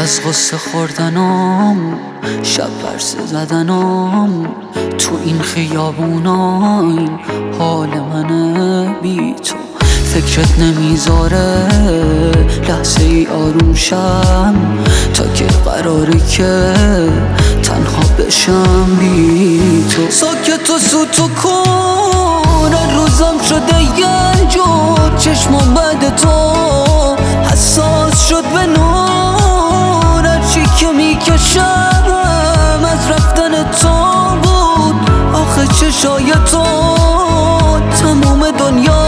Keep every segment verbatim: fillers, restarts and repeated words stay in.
از غصه خوردنم، شب پرسه زدنم، تو این خیابونا این حال منه بی تو. فکرت نمیذاره لحظه ای آروم شم، تا که قراره که تنها بشم بی تو. ساکت و سوتو کن، روزم شده یه جور، چشمم بعد تو حساس شد به نور. هرچی که میکشم از رفتن تو بود، آخه چشای تو تموم دنیا.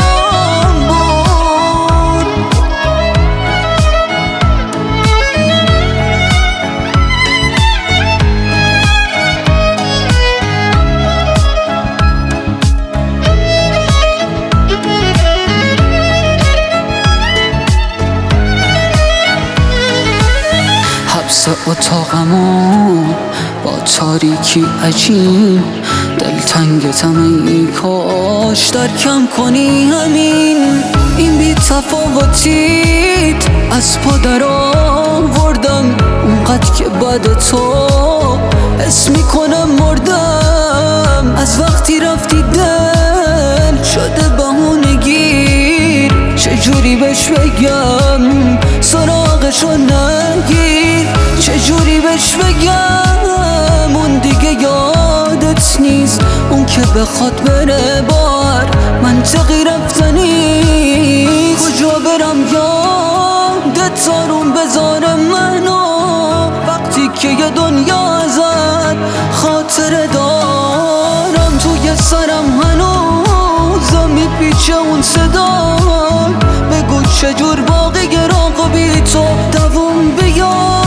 حبس اتاقمو با تاریکی عجیب، دلتنگتم ای کاش در کم کنی همین. این بی تفاوتیت از پا در آوردم، اونقدر که بعد تو حس میکنم مردم. از وقتی رفتی دل شده بهونه گیر، چجوری بهش بگم سراغشو نگیر، چجوری بهش بگم اون دیگه یادت نیست. اون که بخواد بره بار منطقی رفتنی، کجا برم یادت آروم بذاره منو، وقتی که یه دنیا ازت خاطره دارم. توی سرم هنوز میپیچه اون صدا، بگو چجور باقی گراغ بی تو دووم بیارم.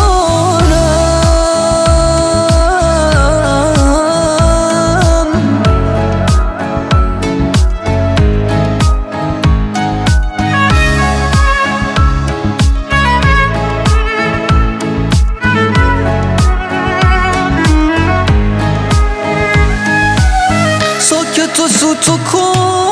ساکت و سوتو کن،